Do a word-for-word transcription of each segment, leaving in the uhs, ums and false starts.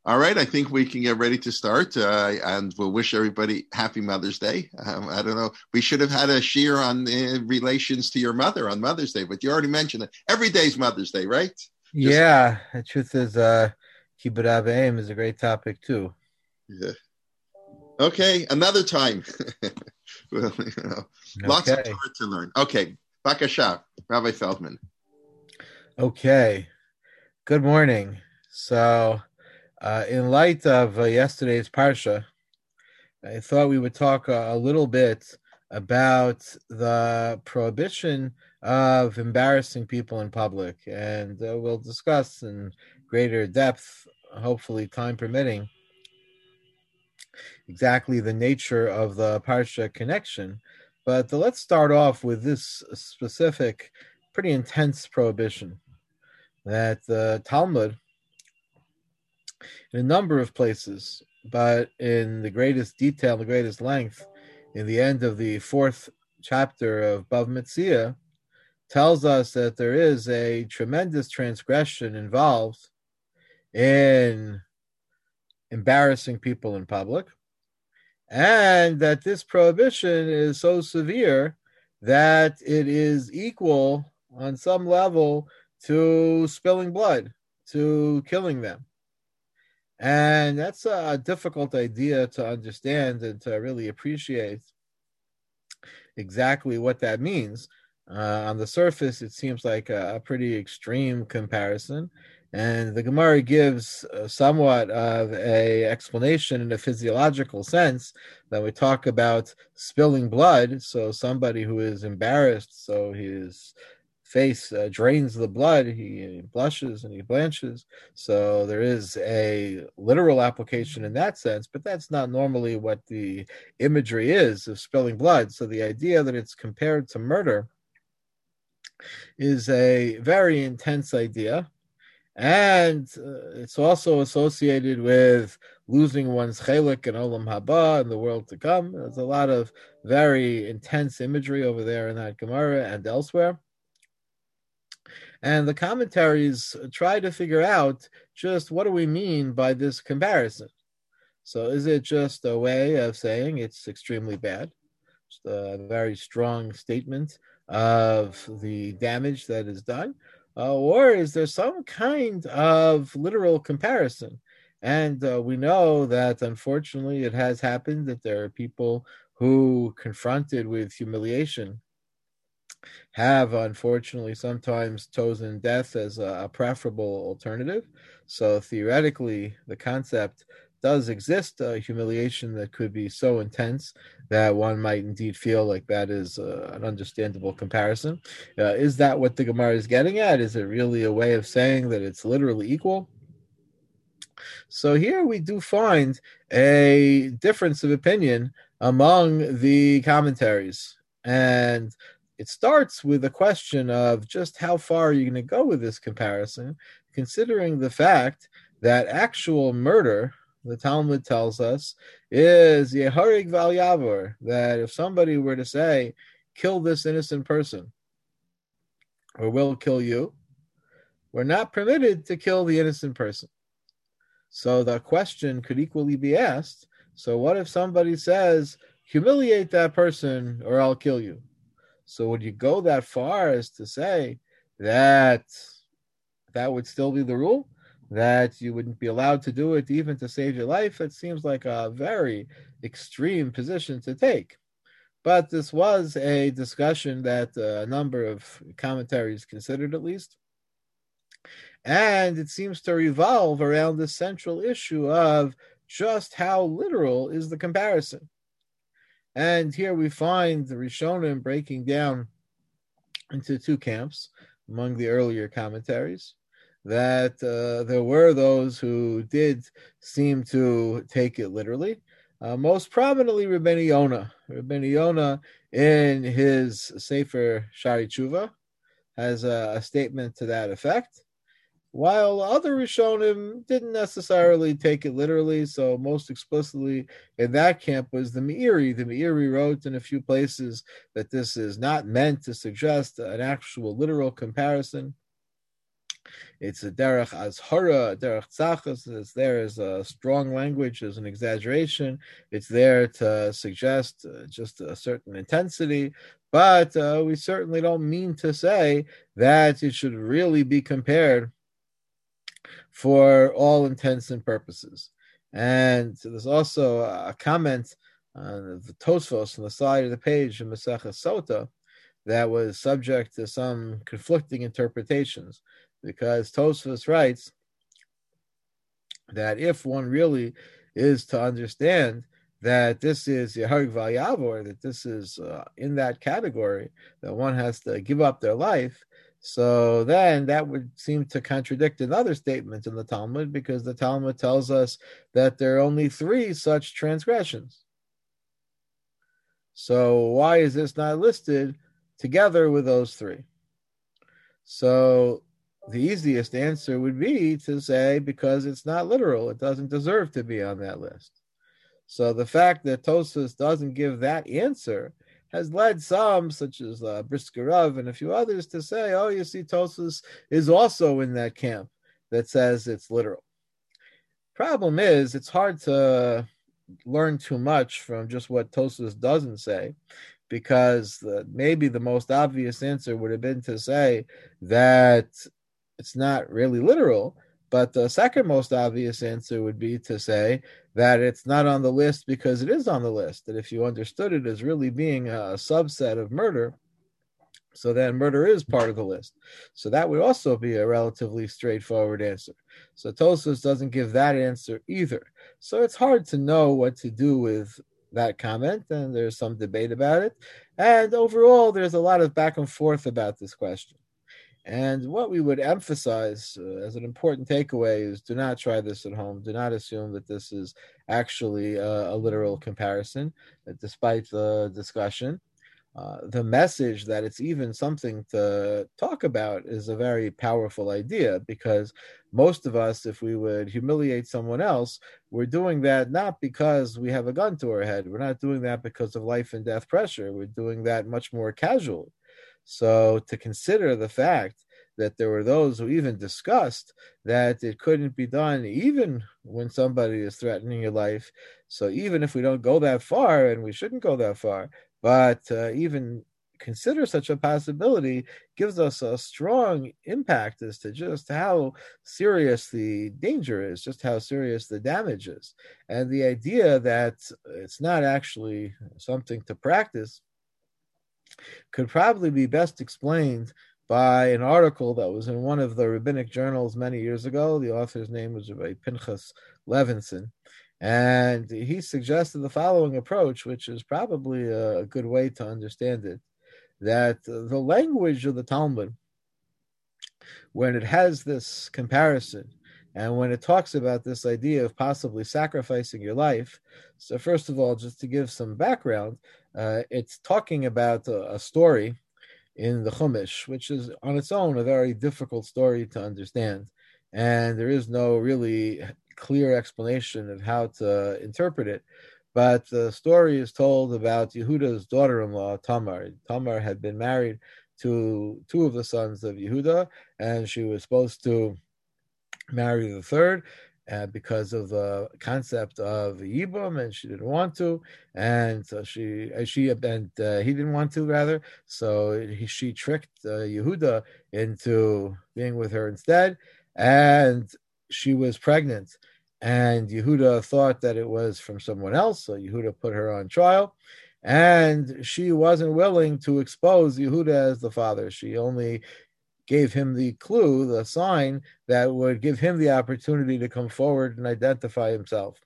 All right, I think we can get ready to start, uh, and we'll wish everybody happy Mother's Day. Um, I don't know, we should have had a shear on uh, relations to your mother on Mother's Day, but you already mentioned it. Every day's Mother's Day, right? Just Yeah, the truth is, uh, Kibbutz Av V'Em is a great topic too. yeah. Okay, another time. Well, you know, lots of Okay, Torah to learn. Okay, Bakasha, Rabbi Feldman. okay. Good morning. So, uh, in light of uh, yesterday's parsha, I thought we would talk a, a little bit about the prohibition of embarrassing people in public, and uh, we'll discuss in greater depth, hopefully time permitting, exactly the nature of the parsha connection. But let's start off with this specific, pretty intense prohibition that the Talmud, in a number of places, but in the greatest detail, the greatest length, in the end of the fourth chapter of Bav Metzia, tells us that there is a tremendous transgression involved in embarrassing people in public, and that this prohibition is so severe that it is equal on some level to spilling blood, to killing them. And that's a difficult idea to understand and to really appreciate exactly what that means. Uh, on the surface, it seems like a, a pretty extreme comparison, and the Gemara gives uh, somewhat of a explanation in a physiological sense that we talk about spilling blood. So somebody who is embarrassed, so his face uh, drains the blood, he, he blushes and he blanches. So there is a literal application in that sense, but that's not normally what the imagery is of spilling blood. So the idea that it's compared to murder is a very intense idea. And uh, it's also associated with losing one's chelik and olam haba in the world to come. There's a lot of very intense imagery over there in that Gemara and elsewhere. And the commentaries try to figure out just what do we mean by this comparison. So is it just a way of saying it's extremely bad? Just a very strong statement of the damage that is done? Uh, or is there some kind of literal comparison? And uh, we know that unfortunately it has happened that there are people who, confronted with humiliation, have unfortunately sometimes chosen death as a, a preferable alternative. So theoretically, the concept does exist, a humiliation that could be so intense that one might indeed feel like that is uh, an understandable comparison. Uh, is that what the Gemara is getting at? Is it really a way of saying that it's literally equal? So here we do find a difference of opinion among the commentaries. And it starts with a question of just how far are you going to go with this comparison, considering the fact that actual murder, the Talmud tells us, is Yeharig Val Yavor, that if somebody were to say, kill this innocent person, or will kill you, we're not permitted to kill the innocent person. So the question could equally be asked, so what if somebody says, humiliate that person or I'll kill you? So would you go that far as to say that that would still be the rule? That you wouldn't be allowed to do it even to save your life? It seems like a very extreme position to take. But this was a discussion that a number of commentaries considered, at least. And it seems to revolve around the central issue of just how literal is the comparison. And here we find the Rishonim breaking down into two camps among the earlier commentaries, that uh, there were those who did seem to take it literally. Uh, most prominently, Rabbeinu Yonah. Rabbeinu Yonah, in his Sefer Shari Tshuva, has a, a statement to that effect, while other Rishonim didn't necessarily take it literally. So most explicitly in that camp was the Meiri. The Meiri wrote in a few places that this is not meant to suggest an actual literal comparison. It's a derech azhara, a derech tzachas. It's there as a strong language, as an exaggeration. It's there to suggest uh, just a certain intensity. But uh, we certainly don't mean to say that it should really be compared for all intents and purposes. And there's also a comment on the Tosfos on the side of the page in Masechah Sota that was subject to some conflicting interpretations, because Tosfos writes that if one really is to understand that this is Yehareg Vayavor, that this is uh, in that category, that one has to give up their life, so then that would seem to contradict another statement in the Talmud, because the Talmud tells us that there are only three such transgressions. So why is this not listed together with those three? So the easiest answer would be to say because it's not literal. It doesn't deserve to be on that list. So the fact that Tosfos doesn't give that answer has led some, such as uh, Brisker Rav and a few others, to say, oh, you see, Tosfos is also in that camp that says it's literal. Problem is, it's hard to learn too much from just what Tosfos doesn't say, because the, maybe the most obvious answer would have been to say that it's not really literal, but the second most obvious answer would be to say that it's not on the list because it is on the list, that if you understood it as really being a subset of murder, so then murder is part of the list. So that would also be a relatively straightforward answer. So Tosfos doesn't give that answer either. So it's hard to know what to do with that comment, and there's some debate about it. And overall, there's a lot of back and forth about this question. And what we would emphasize uh, as an important takeaway is do not try this at home. Do not assume that this is actually a, a literal comparison, that despite the discussion. Uh, the message that it's even something to talk about is a very powerful idea, because most of us, if we would humiliate someone else, we're doing that not because we have a gun to our head. We're not doing that because of life and death pressure. We're doing that much more casually. So to consider the fact that there were those who even discussed that it couldn't be done even when somebody is threatening your life. So even if we don't go that far, and we shouldn't go that far, but uh, even consider such a possibility gives us a strong impact as to just how serious the danger is, just how serious the damage is. And the idea that it's not actually something to practice could probably be best explained by an article that was in one of the rabbinic journals many years ago. The author's name was Rabbi Pinchas Levinson. And he suggested the following approach, which is probably a good way to understand it, that the language of the Talmud, when it has this comparison, and when it talks about this idea of possibly sacrificing your life, so first of all, just to give some background, uh, it's talking about a, a story in the Chumash, which is on its own a very difficult story to understand. And there is no really clear explanation of how to interpret it. But the story is told about Yehuda's daughter-in-law, Tamar. Tamar had been married to two of the sons of Yehuda, and she was supposed to marry the third uh, because of the concept of Yibum, and she didn't want to, and so she, she and uh, he didn't want to, rather. So he, she tricked uh, Yehuda into being with her instead, and she was pregnant. And Yehuda thought that it was from someone else, so Yehuda put her on trial, and she wasn't willing to expose Yehuda as the father. She only gave him the clue, the sign that would give him the opportunity to come forward and identify himself.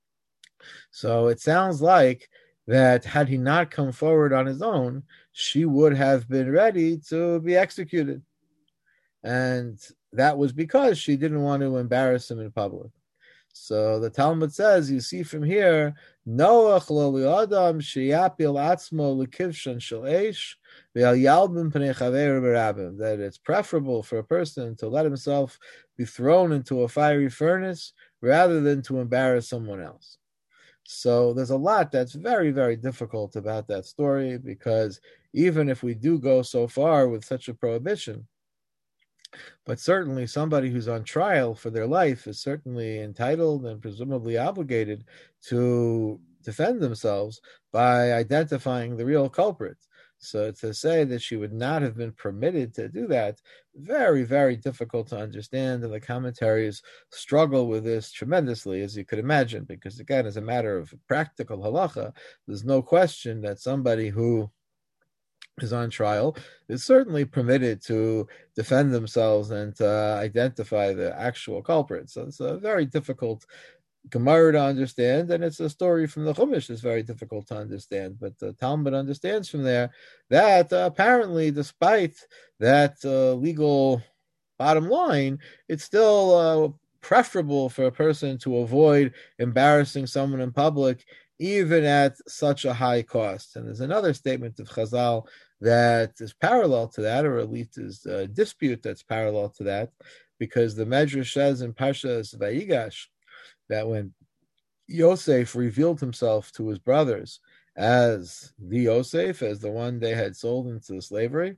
So it sounds like that had he not come forward on his own, she would have been ready to be executed. And that was because she didn't want to embarrass him in public. So the Talmud says, you see from here, Noach lo li'adam sheyapil atzmo l'kivshan shel eish ve'al yalbim pnei chaver b'rabim, that it's preferable for a person to let himself be thrown into a fiery furnace rather than to embarrass someone else. So there's a lot that's very, very difficult about that story, because even if we do go so far with such a prohibition, But certainly somebody who's on trial for their life is certainly entitled and presumably obligated to defend themselves by identifying the real culprit. So to say that she would not have been permitted to do that, very, very difficult to understand. And the commentaries struggle with this tremendously, as you could imagine, because again, as a matter of practical halacha, there's no question that somebody who is on trial is certainly permitted to defend themselves and to identify the actual culprit. So it's a very difficult Gemara to understand, and it's a story from the Chumash that's very difficult to understand. But the Talmud understands from there that uh, apparently, despite that uh, legal bottom line, it's still uh, preferable for a person to avoid embarrassing someone in public, even at such a high cost. And there's another statement of Chazal that is parallel to that, or at least is a dispute that's parallel to that, because the Medrash says in Parshas Vayigash that when Yosef revealed himself to his brothers as the Yosef, as the one they had sold into slavery,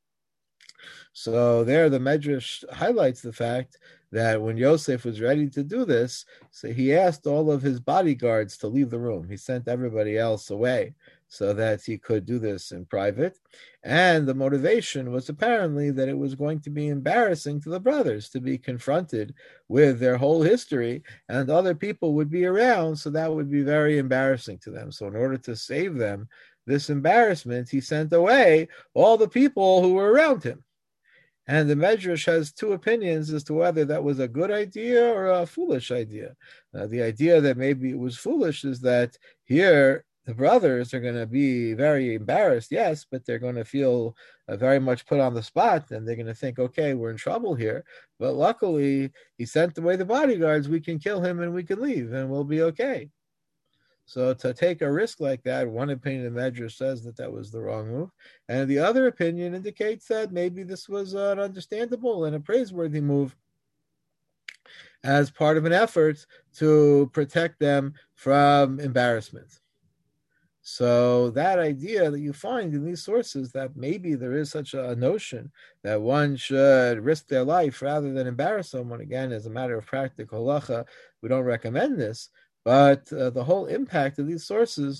so there the Medrash highlights the fact that when Yosef was ready to do this, so he asked all of his bodyguards to leave the room. He sent everybody else away so that he could do this in private. And the motivation was apparently that it was going to be embarrassing to the brothers to be confronted with their whole history, and other people would be around, so that would be very embarrassing to them. So in order to save them this embarrassment, he sent away all the people who were around him. And the Medrash has two opinions as to whether that was a good idea or a foolish idea. Uh, the idea that maybe it was foolish is that here the brothers are going to be very embarrassed, yes, but they're going to feel uh, very much put on the spot, and they're going to think, okay, we're in trouble here. But luckily, he sent away the bodyguards. We can kill him and we can leave, and we'll be okay. So to take a risk like that, one opinion of Medrash says that that was the wrong move, and the other opinion indicates that maybe this was an understandable and a praiseworthy move as part of an effort to protect them from embarrassment. So that idea that you find in these sources, that maybe there is such a notion that one should risk their life rather than embarrass someone, again, as a matter of practical halacha, we don't recommend this. But uh, the whole impact of these sources,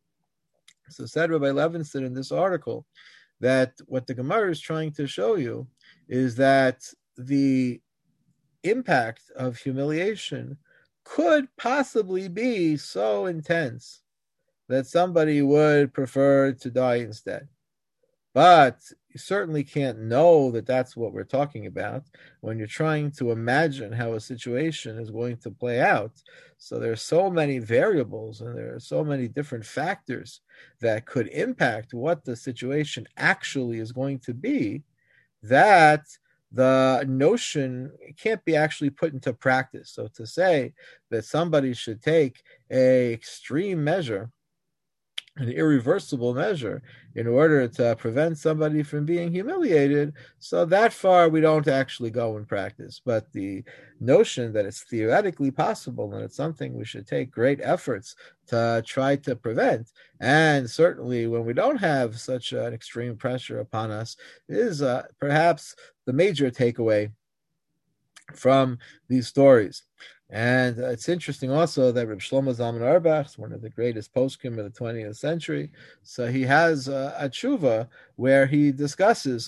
so said Rabbi Levinson in this article, that what the Gemara is trying to show you is that the impact of humiliation could possibly be so intense that somebody would prefer to die instead. But you certainly can't know that that's what we're talking about when you're trying to imagine how a situation is going to play out. So there are so many variables and there are so many different factors that could impact what the situation actually is going to be, that the notion can't be actually put into practice. So to say that somebody should take an extreme measure, an irreversible measure, in order to prevent somebody from being humiliated, so that far we don't actually go in practice. But the notion that it's theoretically possible and it's something we should take great efforts to try to prevent, and certainly when we don't have such an extreme pressure upon us, is uh, perhaps the major takeaway from these stories. And uh, it's interesting also that Reb Shlomo Zalman Auerbach is one of the greatest poskim of the twentieth century. So he has uh, a tshuva where he discusses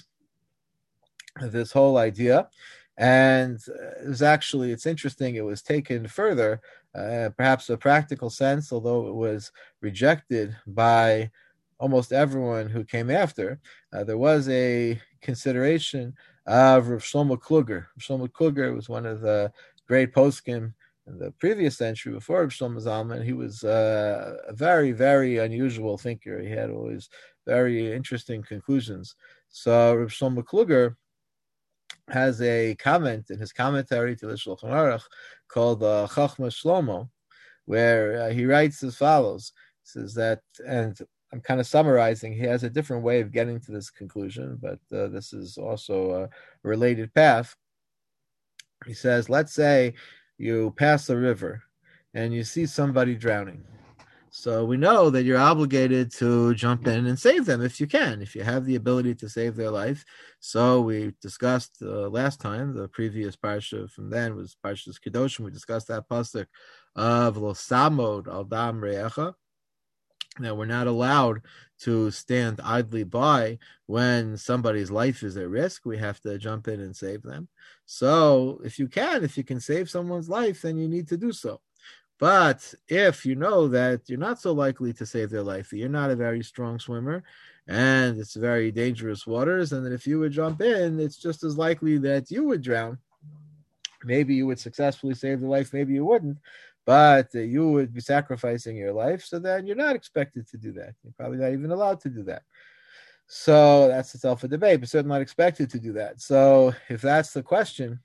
this whole idea. And it was actually, it's interesting, it was taken further, uh, perhaps a practical sense, although it was rejected by almost everyone who came after. Uh, there was a consideration of Rav Shlomo Kluger. Rav Shlomo Kluger was one of the great poskim in the previous century before Rav Shlomo Zalman. He was uh, a very, very unusual thinker. He had always very interesting conclusions. So Rav Shlomo Kluger has a comment in his commentary to the Shulchan Aruch called uh, Chachma Shlomo, where uh, he writes as follows. He says that, and I'm kind of summarizing, he has a different way of getting to this conclusion, but uh, this is also a related path. He says, let's say you pass a river and you see somebody drowning. So we know that you're obligated to jump in and save them if you can, if you have the ability to save their life. So we discussed uh, last time, the previous parsha from then was Parshas Kedoshim. We discussed that pasuk of Lo Samod Al Dam Re'echa, that we're not allowed to stand idly by when somebody's life is at risk. We have to jump in and save them. So if you can, if you can save someone's life, then you need to do so. But if you know that you're not so likely to save their life, that you're not a very strong swimmer, and it's very dangerous waters, and that if you would jump in, it's just as likely that you would drown. Maybe you would successfully save the life, maybe you wouldn't, but you would be sacrificing your life, so then you're not expected to do that. You're probably not even allowed to do that. So that's itself a debate, but certainly not expected to do that. So if that's the question,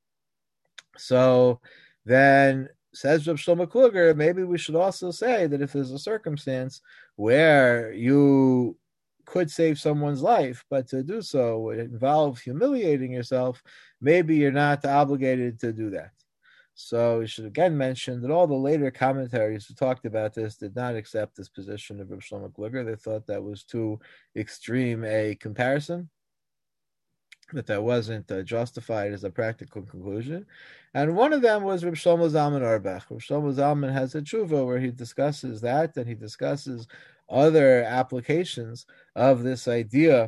so then says Reb Shlomo Kluger, maybe we should also say that if there's a circumstance where you could save someone's life, but to do so would involve humiliating yourself, maybe you're not obligated to do that. So we should again mention that all the later commentaries who talked about this did not accept this position of Reb Shlomo Kluger. They thought that was too extreme a comparison, that that wasn't uh, justified as a practical conclusion. And one of them was Reb Shlomo Zalman Auerbach. Reb Shlomo Zalman has a tshuva where he discusses that, and he discusses other applications of this idea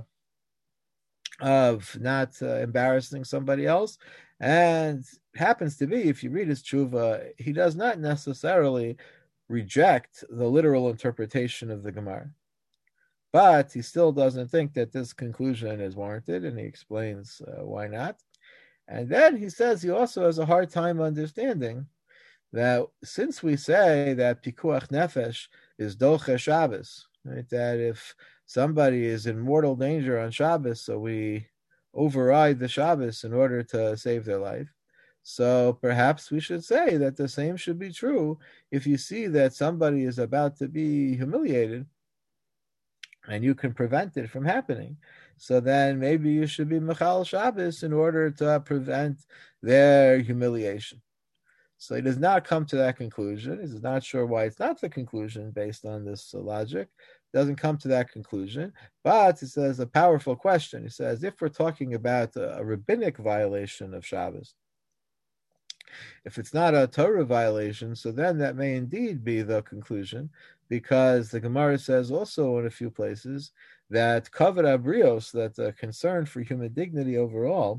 of not uh, embarrassing somebody else. And it happens to be, if you read his tshuva, he does not necessarily reject the literal interpretation of the Gemara, but he still doesn't think that this conclusion is warranted, and he explains uh, why not. And then he says he also has a hard time understanding that since we say that pikuach nefesh is doche Shabbos, right, that if somebody is in mortal danger on Shabbos, so we override the Shabbos in order to save their life. So perhaps we should say that the same should be true if you see that somebody is about to be humiliated and you can prevent it from happening. So then maybe you should be Mechal Shabbos in order to prevent their humiliation. So he does not come to that conclusion. He's not sure why it's not the conclusion based on this logic. Doesn't come to that conclusion, but it says a powerful question. He says, if we're talking about a, a rabbinic violation of Shabbos, if it's not a Torah violation, so then that may indeed be the conclusion, because the Gemara says also in a few places that kavod abrios, that the concern for human dignity overall,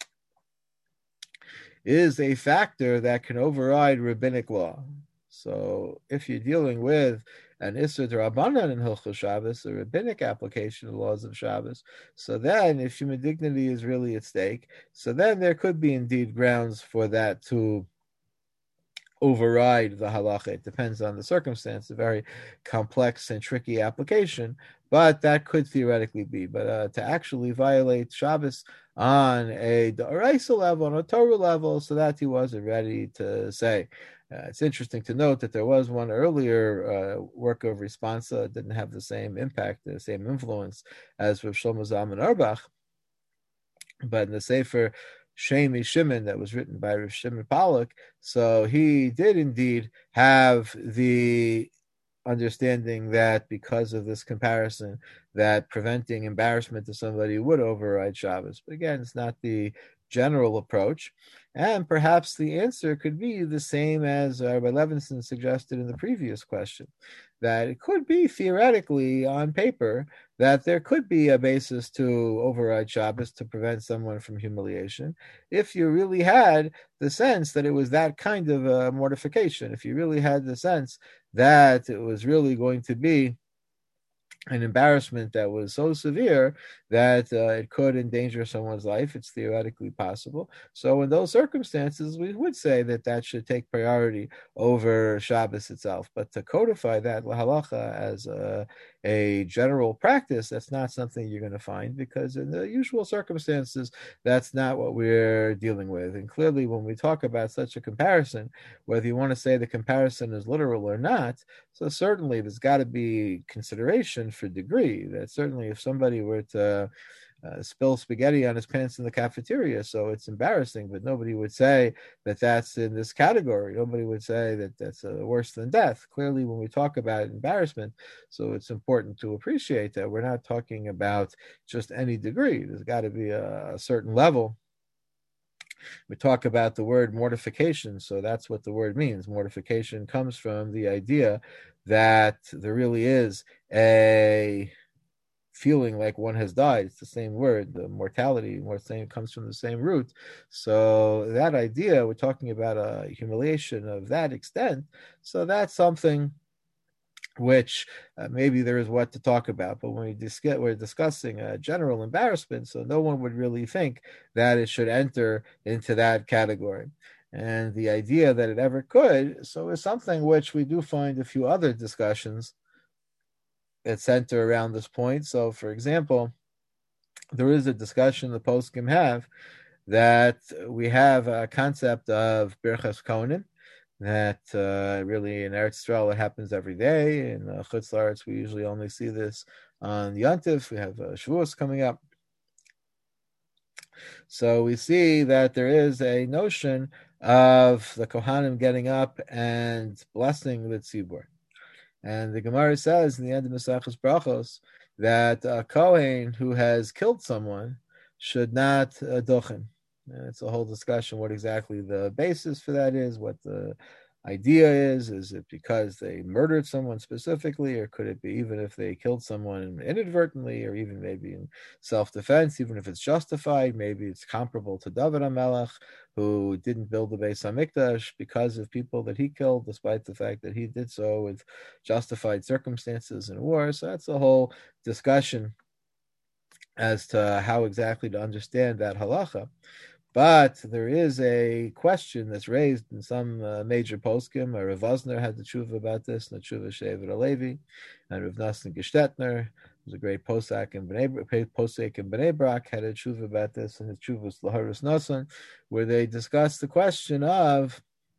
is a factor that can override rabbinic law. So if you're dealing with an Isser D'Rabbanan in Hilchos Shabbos, a rabbinic application of the laws of Shabbos, so then if human dignity is really at stake, so then there could be indeed grounds for that to override the halacha. It depends on the circumstance, a very complex and tricky application, but that could theoretically be. But uh, to actually violate Shabbos on a d'oraisa level, on a Torah level, so that he wasn't ready to say. Uh, it's interesting to note that there was one earlier uh, work of responsa, didn't have the same impact, the same influence as Rav Shlomo Zalman Auerbach, but in the Sefer Shemi Shimon that was written by Rav Shimon Pollack, so he did indeed have the understanding that because of this comparison, that preventing embarrassment to somebody would override Shabbos. But again, it's not the general approach. And perhaps the answer could be the same as uh, Rabbi Levinson suggested in the previous question, that it could be theoretically on paper that there could be a basis to override Shabbos to prevent someone from humiliation if you really had the sense that it was that kind of a mortification, if you really had the sense that it was really going to be an embarrassment that was so severe that uh, it could endanger someone's life. It's theoretically possible. So in those circumstances, we would say that that should take priority over Shabbos itself. But to codify that halacha as a, a general practice, that's not something you're going to find, because in the usual circumstances, that's not what we're dealing with. And clearly, when we talk about such a comparison, whether you want to say the comparison is literal or not, so certainly there's got to be consideration for degree. That certainly if somebody were to uh, spill spaghetti on his pants in the cafeteria, so it's embarrassing. But nobody would say that that's in this category. Nobody would say that that's uh, worse than death. Clearly, when we talk about embarrassment, so it's important to appreciate that we're not talking about just any degree. There's got to be a, a certain level. We talk about the word mortification, so that's what the word means. Mortification comes from the idea that there really is a feeling like one has died. It's the same word, the mortality, more same comes from the same root. So that idea, we're talking about a humiliation of that extent. So that's something which uh, maybe there is what to talk about. But when we discuss, we're discussing a general embarrassment, so no one would really think that it should enter into that category. And the idea that it ever could, so is something which we do find a few other discussions that center around this point. So, for example, there is a discussion the poskim have that we have a concept of Birchas Kohanim, that uh, really in Eretz Yisrael it happens every day. In uh, Chutz La'aretz we usually only see this on Yontif. We have uh, Shavuos coming up. So we see that there is a notion of the Kohanim getting up and blessing the Tzibur. And the Gemara says in the end of Maseches Brachos that a Kohen who has killed someone should not uh, dochen. And it's a whole discussion what exactly the basis for that is, what the idea is. Is it because they murdered someone specifically, or could it be even if they killed someone inadvertently, or even maybe in self-defense, even if it's justified? Maybe it's comparable to David HaMelech, who didn't build the Beis HaMikdash because of people that he killed, despite the fact that he did so with justified circumstances in war. So that's a whole discussion as to how exactly to understand that halacha. But there is a question that's raised in some uh, major poskim. Rav Vosner had the tshuva about this, and the tshuva Shevet HaLevi, and Rav Nosson Gestetner, who's a great posek in Bnei, posek in Bnei Brak, had a tshuva about this, and his tshuva was Laharis Nosson, where they discussed the question of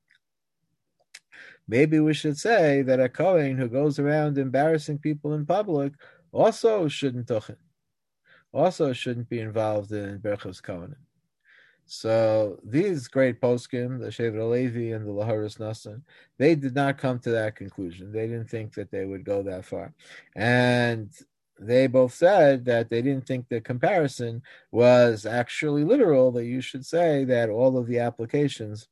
maybe we should say that a Kohen who goes around embarrassing people in public also shouldn't tuchen, also shouldn't be involved in Berchos Kohanim. So these great poskim, the Shevet HaLevi and the Laharis Nosson, they did not come to that conclusion. They didn't think that they would go that far. And they both said that they didn't think the comparison was actually literal, that you should say that all of the applications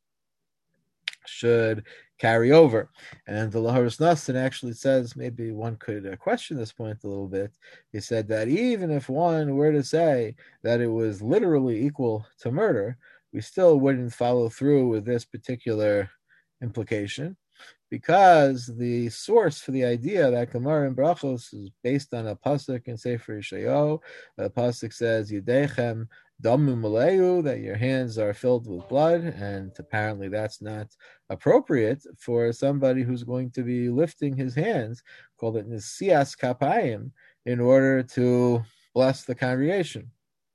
should carry over. And the Laharis Nosson actually says, maybe one could uh, question this point a little bit. He said that even if one were to say that it was literally equal to murder, we still wouldn't follow through with this particular implication, because the source for the idea that Gemara in Brachos is based on a pasuk in Sefer Yeshayahu. The pasuk says, Yedechem damu maleu, that your hands are filled with blood, and apparently that's not appropriate for somebody who's going to be lifting his hands, called it Nesias Kapayim, in order to bless the congregation.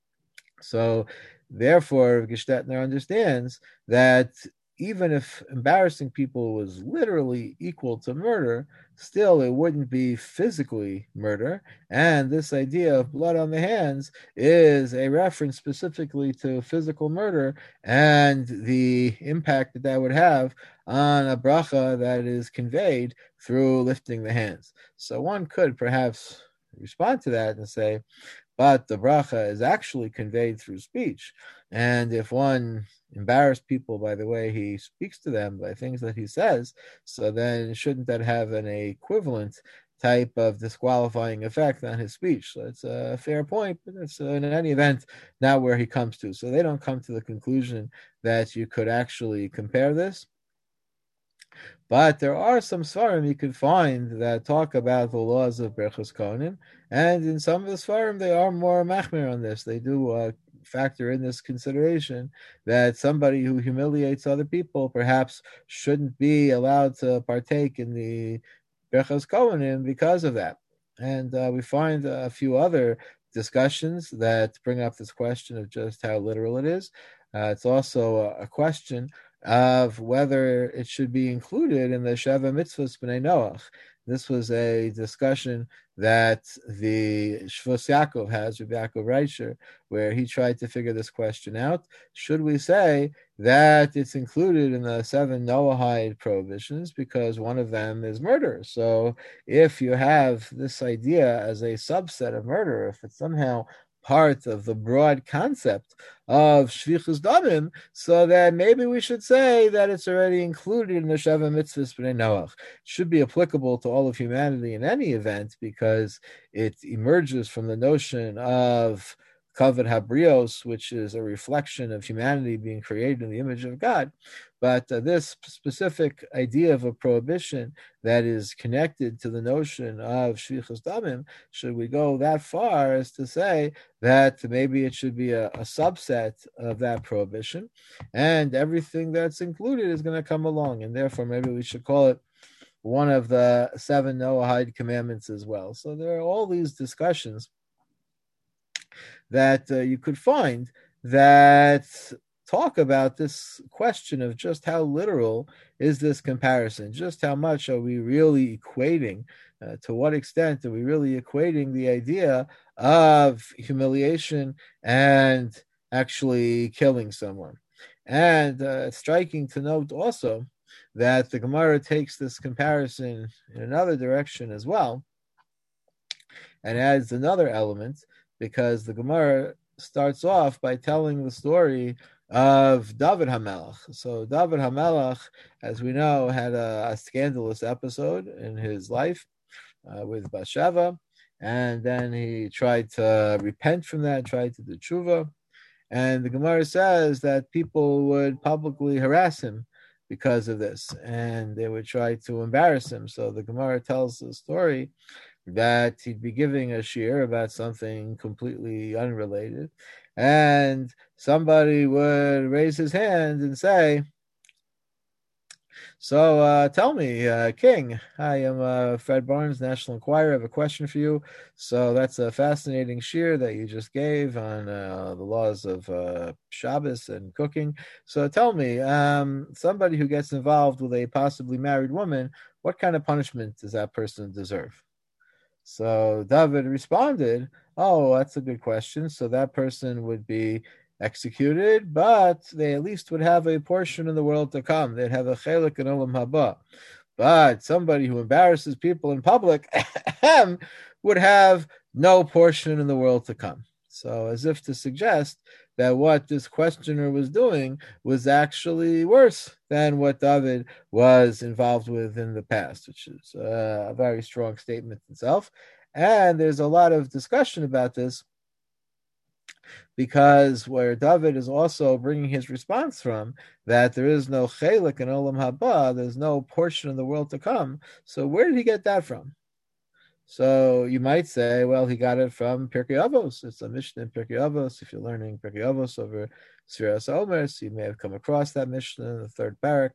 So therefore, Gestetner understands that even if embarrassing people was literally equal to murder, still it wouldn't be physically murder. And this idea of blood on the hands is a reference specifically to physical murder and the impact that that would have on a bracha that is conveyed through lifting the hands. So one could perhaps respond to that and say, but the bracha is actually conveyed through speech. And if one embarrassed people by the way he speaks to them, by things that he says, so then shouldn't that have an equivalent type of disqualifying effect on his speech? So it's a fair point, but it's uh, in any event not where he comes to. So they don't come to the conclusion that you could actually compare this. But there are some svarim you could find that talk about the laws of Berchos Kohanim, and in some of the svarim they are more machmir on this. They do uh, factor in this consideration that somebody who humiliates other people perhaps shouldn't be allowed to partake in the Berchos Kohanim because of that. And uh, we find a few other discussions that bring up this question of just how literal it is. Uh, it's also a, a question of whether it should be included in the Sheva Mitzvahs B'nai Noach. This was a discussion that the Shvus Yaakov has, Rabbi Yaakov Reicher, where he tried to figure this question out. Should we say that it's included in the seven Noahide prohibitions because one of them is murder? So if you have this idea as a subset of murder, if it's somehow part of the broad concept of Shvichus Damim, so that maybe we should say that it's already included in the Sheva Mitzvahs B'nai Noach. It should be applicable to all of humanity in any event because it emerges from the notion of Kavod Habrios, which is a reflection of humanity being created in the image of God. But uh, this specific idea of a prohibition that is connected to the notion of Shvichus Damim, should we go that far as to say that maybe it should be a, a subset of that prohibition, and everything that's included is going to come along, and therefore maybe we should call it one of the seven Noahide commandments as well. So there are all these discussions that uh, you could find that talk about this question of just how literal is this comparison, just how much are we really equating, uh, to what extent are we really equating the idea of humiliation and actually killing someone. And uh, it's striking to note also that the Gemara takes this comparison in another direction as well and adds another element, because the Gemara starts off by telling the story of David HaMelech. So David HaMelech, as we know, had a, a scandalous episode in his life uh, with Bathsheba, and then he tried to repent from that, tried to do tshuva, and the Gemara says that people would publicly harass him because of this, and they would try to embarrass him. So the Gemara tells the story that he'd be giving a shiur about something completely unrelated, and somebody would raise his hand and say, so uh, tell me, uh, King, I am uh, Fred Barnes, National Enquirer. I have a question for you. So that's a fascinating shiur that you just gave on uh, the laws of uh, Shabbos and cooking. So tell me, um, somebody who gets involved with a possibly married woman, what kind of punishment does that person deserve? So David responded, oh, that's a good question. So that person would be executed, but they at least would have a portion in the world to come. They'd have a chelik in olam haba. But somebody who embarrasses people in public would have no portion in the world to come. So as if to suggest that what this questioner was doing was actually worse than what David was involved with in the past, which is a very strong statement itself. And there's a lot of discussion about this, because where David is also bringing his response from, that there is no chelik in olam haba, there's no portion of the world to come. So where did he get that from? So you might say, well, he got it from Pirkei Avos. It's a Mishnah in Pirkei Avos. If you're learning Pirkei Avos over Sfiras Omer, so you may have come across that Mishnah in the third parak.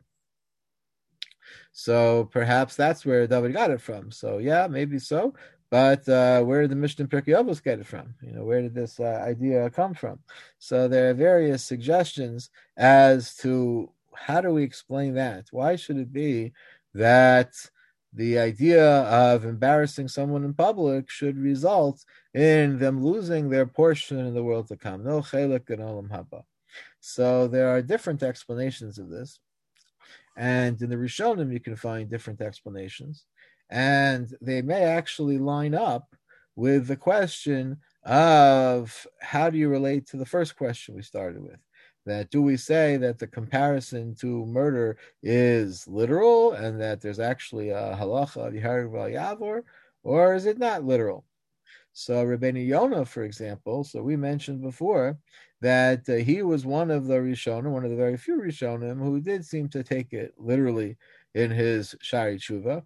So perhaps that's where David got it from. So yeah, maybe so. But uh, where did the Mishnah in Pirkei Avos get it from? You know, where did this uh, idea come from? So there are various suggestions as to how do we explain that? Why should it be that the idea of embarrassing someone in public should result in them losing their portion in the world to come? No chelik in olam haba. So there are different explanations of this. And in the Rishonim, you can find different explanations. And they may actually line up with the question of how do you relate to the first question we started with? That do we say that the comparison to murder is literal and that there's actually a halacha of Yihareg V'al Yavor, or is it not literal? So Rabbeinu Yonah, for example, so we mentioned before that uh, he was one of the Rishonim, one of the very few Rishonim who did seem to take it literally in his Shari Tshuva.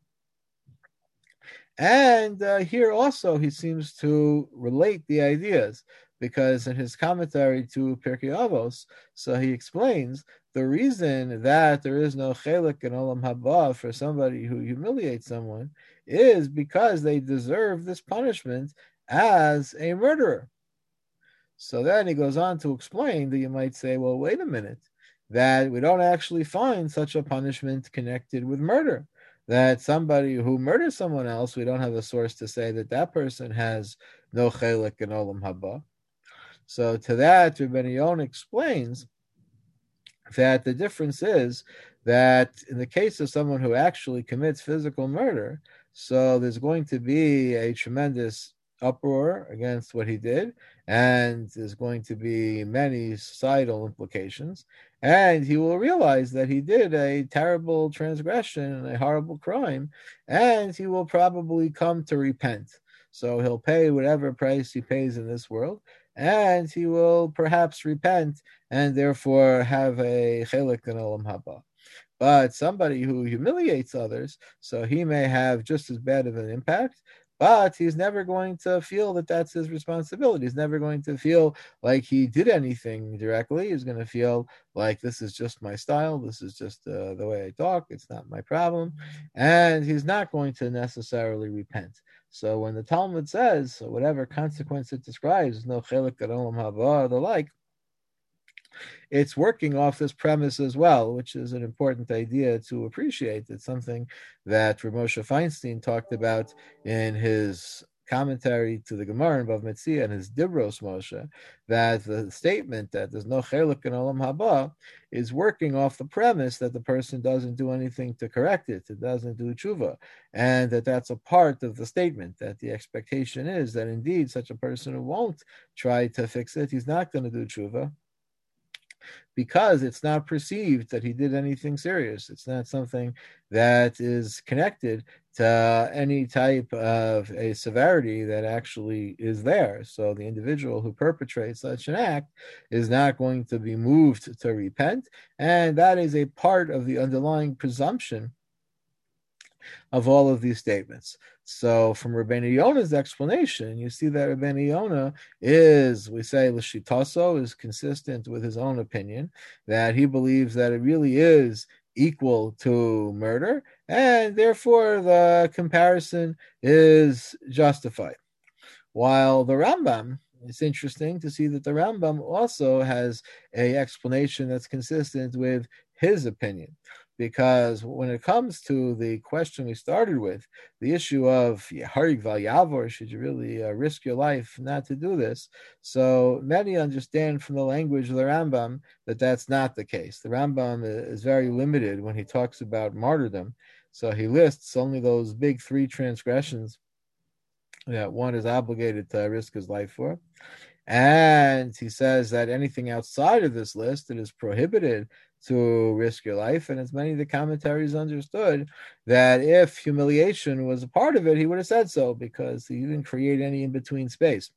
And uh, here also he seems to relate the ideas, because in his commentary to Pirkei Avos, so he explains the reason that there is no chelik in olam haba for somebody who humiliates someone is because they deserve this punishment as a murderer. So then he goes on to explain that you might say, well, wait a minute. that we don't actually find such a punishment connected with murder. That somebody who murders someone else, we don't have a source to say that that person has no chelik in olam haba. So to that, Rebbeinu Yonah explains that the difference is that in the case of someone who actually commits physical murder, so there's going to be a tremendous uproar against what he did, and there's going to be many societal implications, and he will realize that he did a terrible transgression and a horrible crime, and he will probably come to repent. So he'll pay whatever price he pays in this world, and he will perhaps repent and therefore have a chelik in olam haba. But somebody who humiliates others, so he may have just as bad of an impact, but he's never going to feel that that's his responsibility. He's never going to feel like he did anything directly. He's going to feel like this is just my style. This is just uh, the way I talk. It's not my problem. And he's not going to necessarily repent. So when the Talmud says, whatever consequence it describes, no chelik olam haba or the like, it's working off this premise as well, which is an important idea to appreciate. It's something that Rav Moshe Feinstein talked about in his commentary to the Gemara in Bav Metzia and his Dibros Moshe, that the statement that there's no chelik in olam haba is working off the premise that the person doesn't do anything to correct it, it doesn't do tshuva, and that that's a part of the statement, that the expectation is that indeed such a person who won't try to fix it, he's not going to do tshuva, because it's not perceived that he did anything serious. It's not something that is connected to any type of a severity that actually is there. So the individual who perpetrates such an act is not going to be moved to repent, and that is a part of the underlying presumption of all of these statements. So from Rebbeinu Yonah's explanation, you see that Rebbeinu Yonah is, we say, l'shitaso, is consistent with his own opinion, that he believes that it really is equal to murder, and therefore the comparison is justified. While the Rambam, it's interesting to see that the Rambam also has an explanation that's consistent with his opinion. Because when it comes to the question we started with, the issue of harig val yavor, should you really uh, risk your life not to do this? So many understand from the language of the Rambam that that's not the case. The Rambam is very limited when he talks about martyrdom. So he lists only those big three transgressions that one is obligated to risk his life for. And he says that anything outside of this list, it is prohibited to risk your life. And as many of the commentaries understood, that if humiliation was a part of it, he would have said so, because he didn't create any in-between space.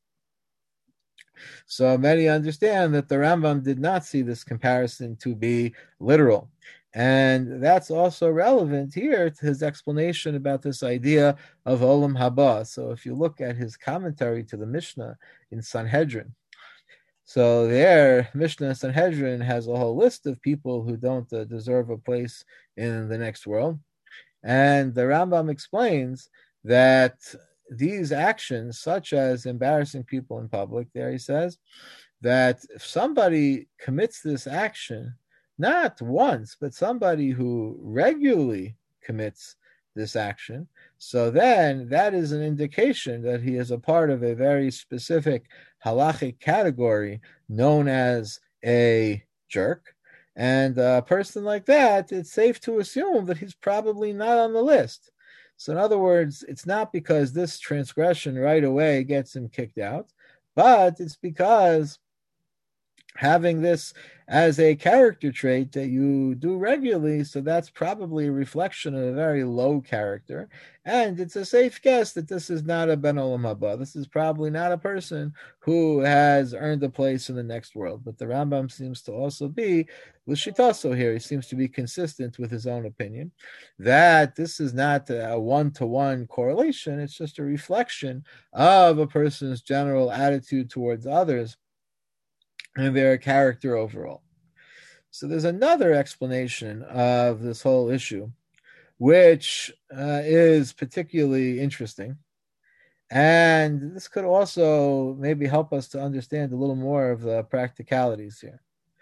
So many understand that the Rambam did not see this comparison to be literal. And that's also relevant here to his explanation about this idea of Olam Haba. So if you look at his commentary to the Mishnah in Sanhedrin, so there, Mishnah Sanhedrin has a whole list of people who don't uh, deserve a place in the next world. And the Rambam explains that these actions, such as embarrassing people in public, there he says, that if somebody commits this action, not once, but somebody who regularly commits this action, so then that is an indication that he is a part of a very specific halachic category known as a jerk. And a person like that, it's safe to assume that he's probably not on the list. So in other words, it's not because this transgression right away gets him kicked out, but it's because having this as a character trait that you do regularly, so that's probably a reflection of a very low character. And it's a safe guess that this is not a ben olam haba. This is probably not a person who has earned a place in the next world. But the Rambam seems to also be l'shitaso here. He seems to be consistent with his own opinion that this is not a one-to-one correlation. It's just a reflection of a person's general attitude towards others and their character overall. So there's another explanation of this whole issue, which uh, is particularly interesting. And this could also maybe help us to understand a little more of the practicalities here.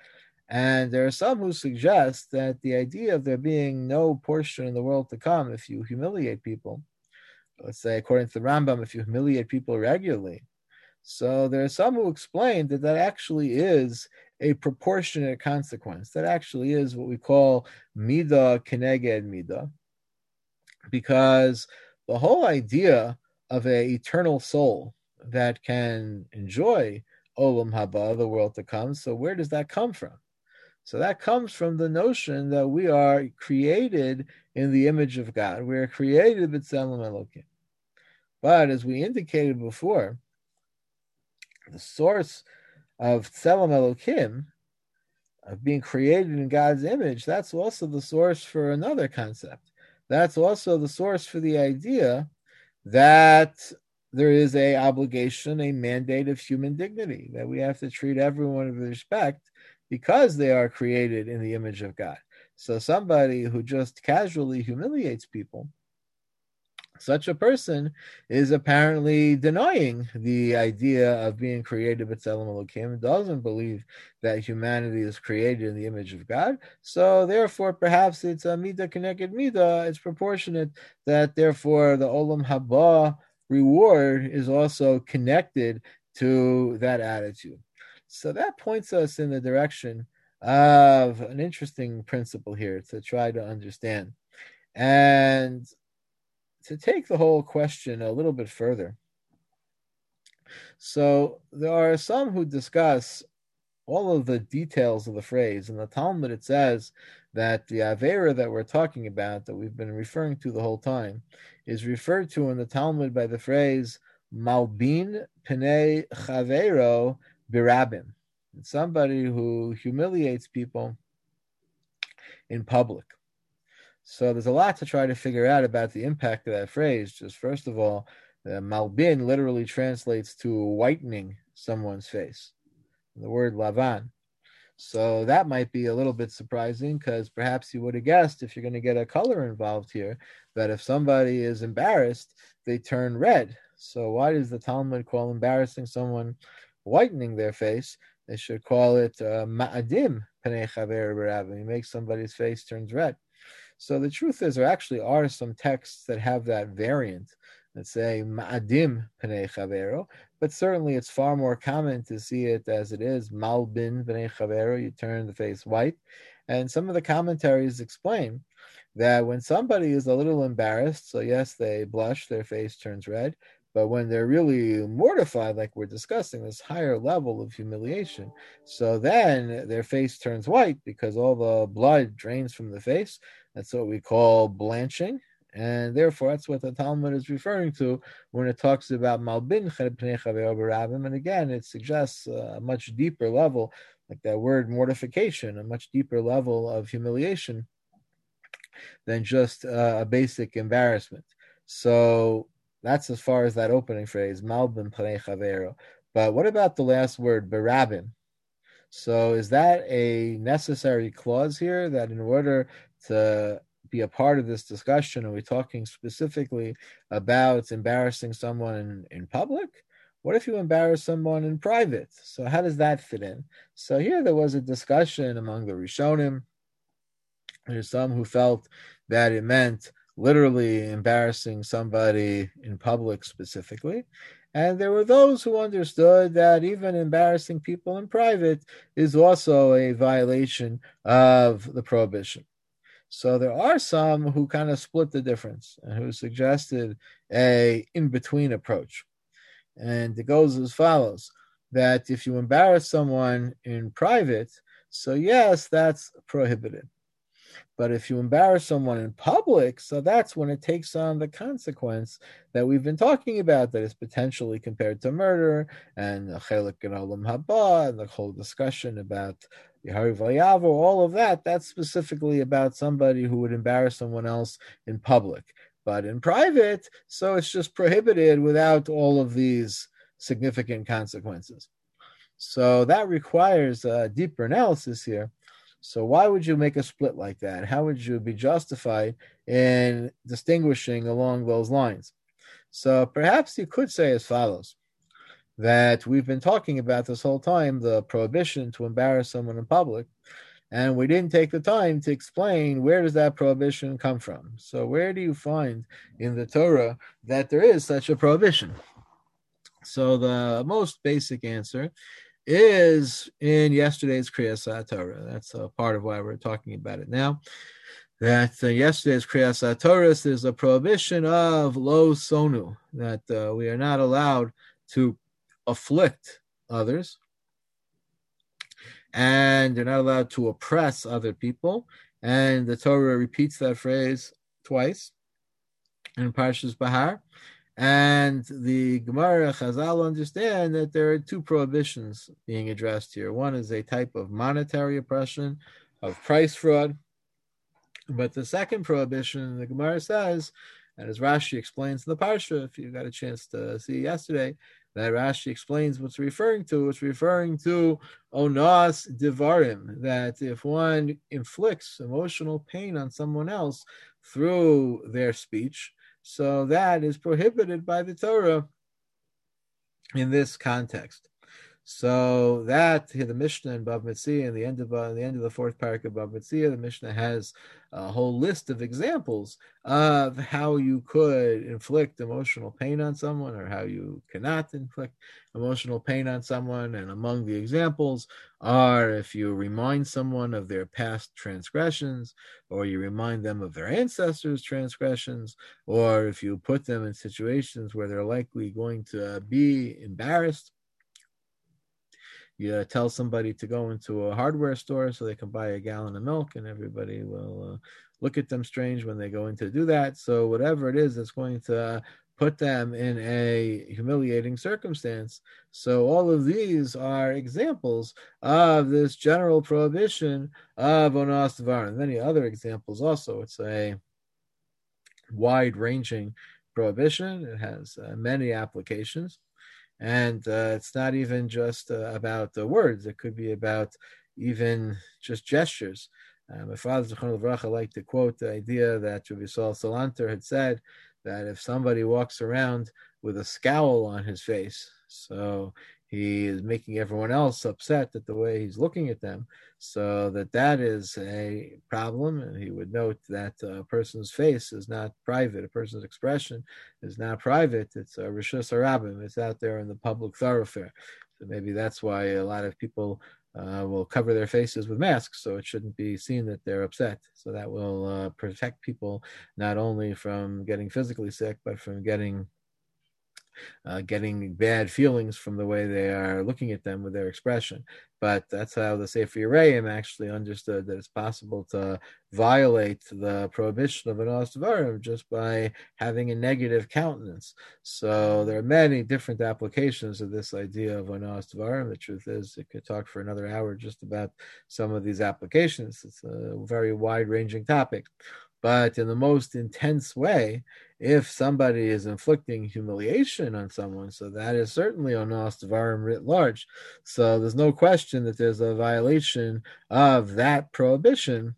And there are some who suggest that the idea of there being no portion in the world to come if you humiliate people, let's say according to the Rambam, if you humiliate people regularly, so there are some who explain that that actually is a proportionate consequence. That actually is what we call midah keneged midah, because the whole idea of an eternal soul that can enjoy olam haba, the world to come. So where does that come from? So that comes from the notion that we are created in the image of God. We are created b'tzelem Elokim. But as we indicated before, the source of tzelem Elokim, of being created in God's image, that's also the source for another concept. That's also the source for the idea that there is a obligation, a mandate of human dignity, that we have to treat everyone with respect because they are created in the image of God. So somebody who just casually humiliates people, such a person is apparently denying the idea of being created b'tzelem Elokim, doesn't believe that humanity is created in the image of God. So therefore, perhaps it's a midah keneged midah. It's proportionate that therefore the olam haba reward is also connected to that attitude. So that points us in the direction of an interesting principle here to try to understand. And to take the whole question a little bit further. So there are some who discuss all of the details of the phrase. In the Talmud, it says that the Avera that we're talking about, that we've been referring to the whole time, is referred to in the Talmud by the phrase Malbin Pnei Chavero Birabim. It's somebody who humiliates people in public. So there's a lot to try to figure out about the impact of that phrase. Just first of all, uh, Malbin literally translates to whitening someone's face, the word lavan. So that might be a little bit surprising, because perhaps you would have guessed, if you're going to get a color involved here, that if somebody is embarrassed, they turn red. So why does the Talmud call embarrassing someone whitening their face? They should call it ma'adim pnei chaver b'ravim. You make somebody's face turns red. So the truth is, there actually are some texts that have that variant that say ma'adim pnei chavero, but certainly it's far more common to see it as it is, malbin pnei chavero, you turn the face white. And some of the commentaries explain that when somebody is a little embarrassed, so yes, they blush, their face turns red, but when they're really mortified, like we're discussing, this higher level of humiliation, so then their face turns white because all the blood drains from the face. That's what we call blanching. And therefore, that's what the Talmud is referring to when it talks about Malbin Pnei Chaver B'Ravim. And again, it suggests a much deeper level, like that word mortification, a much deeper level of humiliation than just uh, a basic embarrassment. So that's as far as that opening phrase, Malbin Pnei Chavero. But what about the last word, B'Ravim? So is that a necessary clause here, that in order to be a part of this discussion, are we talking specifically about embarrassing someone in, in public? What if you embarrass someone in private? So how does that fit in? So here there was a discussion among the Rishonim. There's some who felt that it meant literally embarrassing somebody in public specifically. And there were those who understood that even embarrassing people in private is also a violation of the prohibition. So there are some who kind of split the difference and who suggested a in-between approach. And it goes as follows, that if you embarrass someone in private, so yes, that's prohibited. But if you embarrass someone in public, so that's when it takes on the consequence that we've been talking about, that is potentially compared to murder, and chelik and olam haba, and the whole discussion about Yehari Vayavu, all of that, that's specifically about somebody who would embarrass someone else in public. But in private, so it's just prohibited without all of these significant consequences. So that requires a deeper analysis here. So why would you make a split like that? How would you be justified in distinguishing along those lines? So perhaps you could say as follows, that we've been talking about this whole time, the prohibition to embarrass someone in public, and we didn't take the time to explain where does that prohibition come from. So where do you find in the Torah that there is such a prohibition? So the most basic answer is in yesterday's Kriyas Torah. That's a part of why we're talking about it now. That uh, yesterday's Kriyas Torah, there's a prohibition of lo sonu, that uh, we are not allowed to afflict others, and they're not allowed to oppress other people. And the Torah repeats that phrase twice in Parshas Bahar. And the Gemara Chazal understand that there are two prohibitions being addressed here. One is a type of monetary oppression, of price fraud. But the second prohibition, the Gemara says, and as Rashi explains in the Parsha, if you got a chance to see yesterday, that Rashi explains what's referring to. It's referring to onas divarim, that if one inflicts emotional pain on someone else through their speech, so that is prohibited by the Torah in this context. So that the Mishnah in Bava Metzia, in the end of uh, the end of the fourth parak of Bava Metzia, the Mishnah has a whole list of examples of how you could inflict emotional pain on someone, or how you cannot inflict emotional pain on someone. And among the examples are if you remind someone of their past transgressions, or you remind them of their ancestors' transgressions, or if you put them in situations where they're likely going to be embarrassed. You tell somebody to go into a hardware store so they can buy a gallon of milk, and everybody will uh, look at them strange when they go in to do that. So whatever it is that's going to put them in a humiliating circumstance. So all of these are examples of this general prohibition of onas dvarim. Many other examples also. It's a wide-ranging prohibition. It has uh, many applications. And uh, it's not even just uh, about the words. It could be about even just gestures. Uh, my father, Zichron Livracha, liked to quote the idea that Rabbi Saul Salanter had said that if somebody walks around with a scowl on his face, so he is making everyone else upset at the way he's looking at them, so that that is a problem. And he would note that a person's face is not private. A person's expression is not private. It's a Rishus Harabim. It's out there in the public thoroughfare. So maybe that's why a lot of people uh, will cover their faces with masks, so it shouldn't be seen that they're upset. So that will uh, protect people not only from getting physically sick, but from getting Uh, getting bad feelings from the way they are looking at them with their expression. But that's how the Sefer Yereim actually understood that it's possible to violate the prohibition of onas dvarim just by having a negative countenance. So there are many different applications of this idea of onas dvarim. The truth is, it could talk for another hour just about some of these applications. It's a very wide-ranging topic. But in the most intense way, if somebody is inflicting humiliation on someone, so that is certainly onas dvarim writ large. So there's no question that there's a violation of that prohibition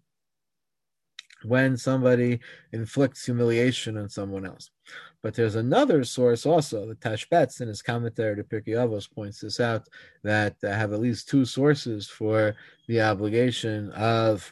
when somebody inflicts humiliation on someone else. But there's another source also. The Tashbetz, in his commentary to Pirkei Avos, points this out, that I have at least two sources for the obligation of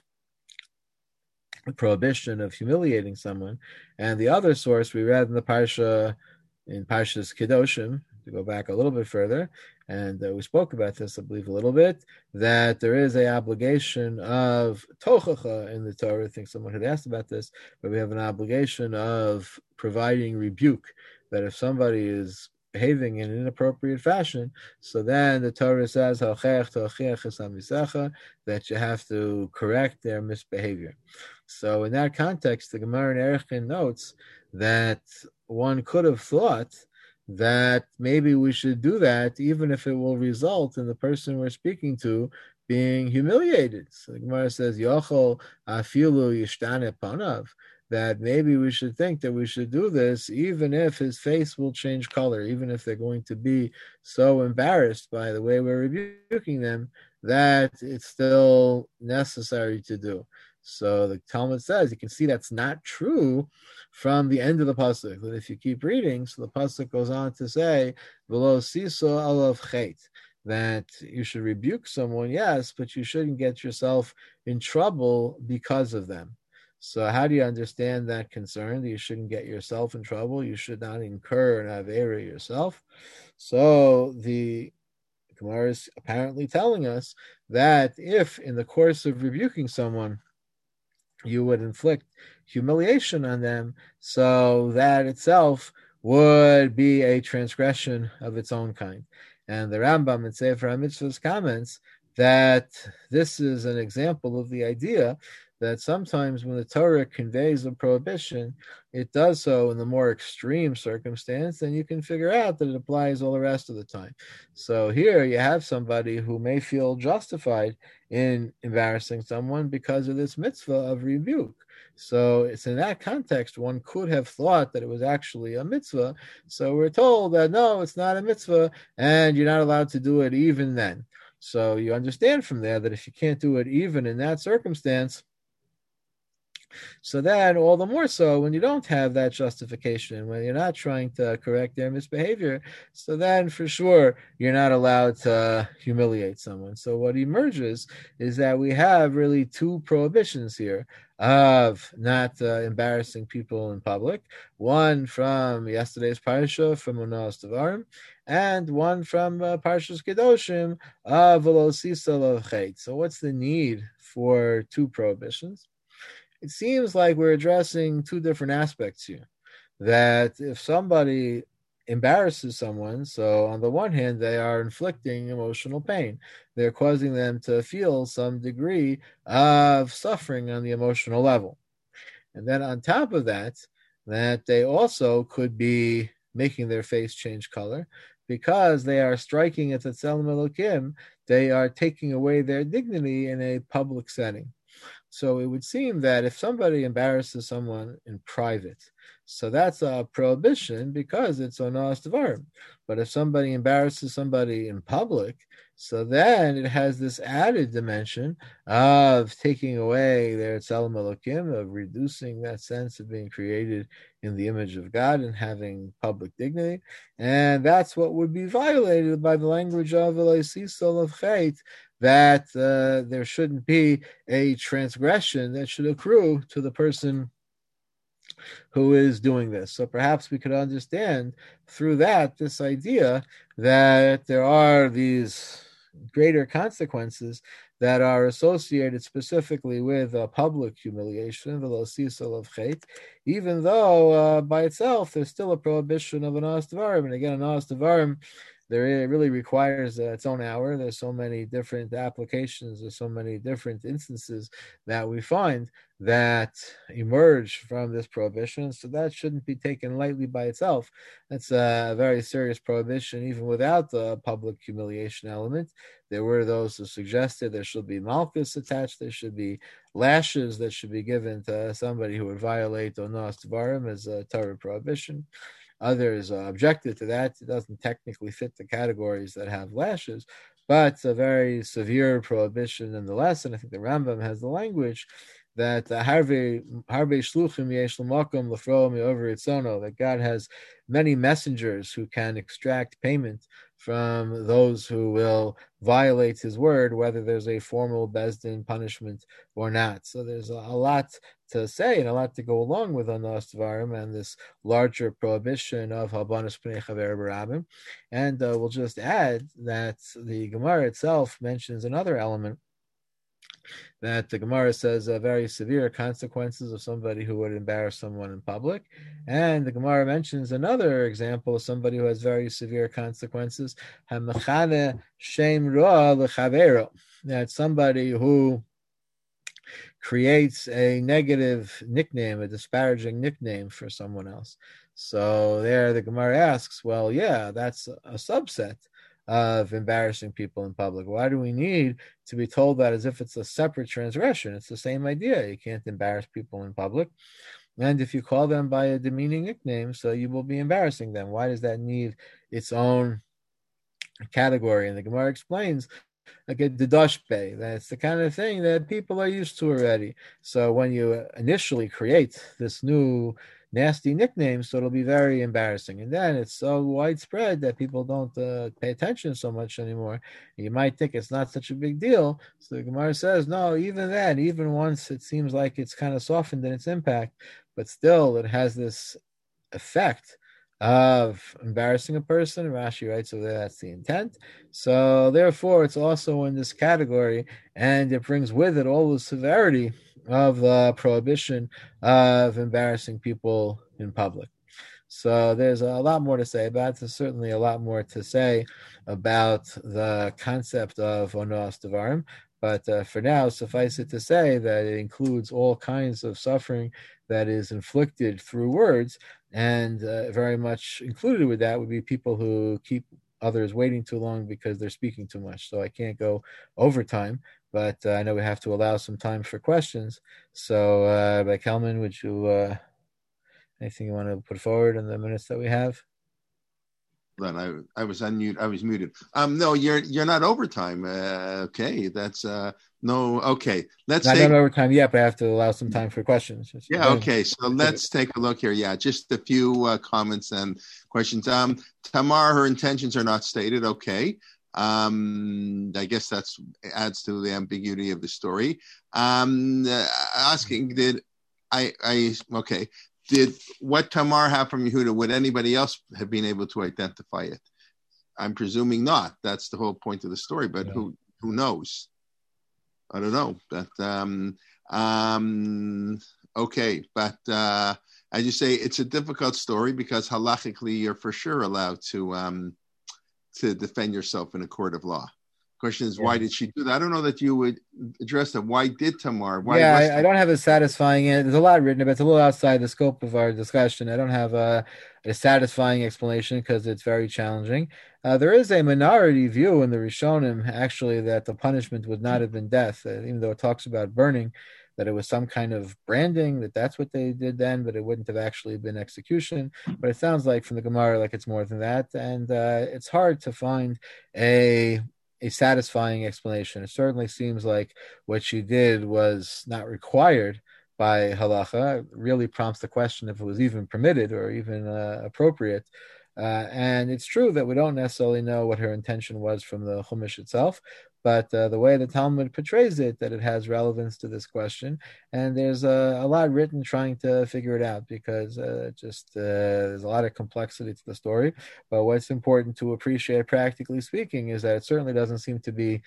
prohibition of humiliating someone. And the other source we read in the Parsha, in Parshas Kedoshim, to go back a little bit further, and uh, we spoke about this, I believe, a little bit, that there is a obligation of tochacha in the Torah. I think someone had asked about this, but we have an obligation of providing rebuke, that if somebody is behaving in an inappropriate fashion, so then the Torah says that you have to correct their misbehavior. So in that context, the Gemara in Erechin notes that one could have thought that maybe we should do that even if it will result in the person we're speaking to being humiliated. So the Gemara says, Yochol afilu yishtane panav, that maybe we should think that we should do this even if his face will change color, even if they're going to be so embarrassed by the way we're rebuking them, that it's still necessary to do. So the Talmud says you can see that's not true from the end of the pasuk. That if you keep reading, so the pasuk goes on to say, "V'lo siso alav chet," that you should rebuke someone, yes, but you shouldn't get yourself in trouble because of them. So how do you understand that concern? That you shouldn't get yourself in trouble. You should not incur an avera yourself. So the Gemara is apparently telling us that if in the course of rebuking someone, you would inflict humiliation on them, so that itself would be a transgression of its own kind. And the Rambam in Sefer HaMitzvahs comments that this is an example of the idea that sometimes when the Torah conveys a prohibition, it does so in the more extreme circumstance, and you can figure out that it applies all the rest of the time. So here you have somebody who may feel justified in embarrassing someone because of this mitzvah of rebuke. So it's in that context, one could have thought that it was actually a mitzvah. So we're told that no, it's not a mitzvah, and you're not allowed to do it even then. So you understand from there that if you can't do it even in that circumstance, so then all the more so when you don't have that justification, when you're not trying to correct their misbehavior, so then for sure you're not allowed to humiliate someone. So what emerges is that we have really two prohibitions here of not uh, embarrassing people in public, one from yesterday's parsha from Unas Devarim, and one from uh, Parshas Kedoshim of V'lo sisa alav chet. So what's the need for two prohibitions? It seems like we're addressing two different aspects here. That if somebody embarrasses someone, so on the one hand, they are inflicting emotional pain. They're causing them to feel some degree of suffering on the emotional level. And then on top of that, that they also could be making their face change color because they are striking at the Tzelem Elokim. They are taking away their dignity in a public setting. So it would seem that if somebody embarrasses someone in private, so that's a prohibition because it's onas devarim. But if somebody embarrasses somebody in public, so then it has this added dimension of taking away their tzelem elokim, of reducing that sense of being created in the image of God and having public dignity. And that's what would be violated by the language of v'lo sisa alav chet, that uh, there shouldn't be a transgression that should accrue to the person who is doing this. So perhaps we could understand through that this idea that there are these greater consequences that are associated specifically with uh, public humiliation, v'lo sisa alav chet, even though uh, by itself there's still a prohibition of onas devarim. And again, onas devarim, there it really requires uh, its own hour. There's so many different applications. There's so many different instances that we find that emerge from this prohibition. So that shouldn't be taken lightly by itself. That's a very serious prohibition, even without the public humiliation element. There were those who suggested there should be malchus attached. There should be lashes that should be given to somebody who would violate onas devarim as a Torah prohibition. Others uh, objected to that. It doesn't technically fit the categories that have lashes, but it's a very severe prohibition nonetheless. And I think the Rambam has the language that harvei shluchim yesh l'makom l'fro mi'over itzono, that God has many messengers who can extract payment from those who will violate his word, whether there's a formal Beis Din punishment or not. So there's a, a lot to say and a lot to go along with onas devarim and this larger prohibition of habanos pnei chaver b'rabim. And uh, we'll just add that the Gemara itself mentions another element, that the Gemara says uh, very severe consequences of somebody who would embarrass someone in public. And the Gemara mentions another example of somebody who has very severe consequences, hamachane shem roa l'chavero, that somebody who creates a negative nickname, a disparaging nickname for someone else. So there the Gemara asks, well, yeah, that's a subset of embarrassing people in public. Why do we need to be told that as if it's a separate transgression? It's the same idea. You can't embarrass people in public. And if you call them by a demeaning nickname, so you will be embarrassing them. Why does that need its own category? And the Gemara explains like a Didoshpe. That's the kind of thing that people are used to already. So when you initially create this new nasty nickname, so it'll be very embarrassing. And then it's so widespread that people don't uh, pay attention so much anymore. You might think it's not such a big deal. So the Gemara says, no, even then, even once it seems like it's kind of softened in its impact, but still it has this effect of embarrassing a person. Rashi writes over there that's the intent. So therefore, it's also in this category, and it brings with it all the severity of the prohibition of embarrassing people in public. So there's a lot more to say about it. There's certainly a lot more to say about the concept of onos devarim. But uh, for now, suffice it to say that it includes all kinds of suffering that is inflicted through words, and uh, very much included with that would be people who keep others waiting too long because they're speaking too much. So I can't go overtime, but uh, I know we have to allow some time for questions. So, uh, by Kelman, would you uh, anything you want to put forward in the minutes that we have? Then I I was unmuted. I was muted. Um, no, you're you're not overtime. Uh, okay, that's uh no. Okay, let's not take overtime yet, but I have to allow some time for questions. Just yeah. Okay, so let's take a look here. Yeah, just a few uh, comments and questions. Um, Tamar, her intentions are not stated. Okay. Um, I guess that's adds to the ambiguity of the story. Um, uh, asking did I I okay. Did what Tamar have from Yehuda, would anybody else have been able to identify it? I'm presuming not. That's the whole point of the story, but yeah. who who knows? I don't know. But um, um, okay, but uh, as you say, it's a difficult story because halachically you're for sure allowed to um, to defend yourself in a court of law. Question is, yeah. Why did she do that? I don't know that you would address that. Why did Tamar? Why yeah, I, I don't have a satisfying it. There's a lot written, but it's a little outside the scope of our discussion. I don't have a, a satisfying explanation because it's very challenging. Uh, there is a minority view in the Rishonim, actually, that the punishment would not have been death, uh, even though it talks about burning, that it was some kind of branding, that that's what they did then, but it wouldn't have actually been execution. But it sounds like from the Gemara like it's more than that. And uh, it's hard to find a... a satisfying explanation. It certainly seems like what she did was not required by halacha. It really prompts the question if it was even permitted or even uh, appropriate. Uh, and it's true that we don't necessarily know what her intention was from the Chumash itself, but uh, the way the Talmud portrays it, that it has relevance to this question. And there's a, a lot written trying to figure it out because uh, just uh, there's a lot of complexity to the story. But what's important to appreciate, practically speaking, is that it certainly doesn't seem to be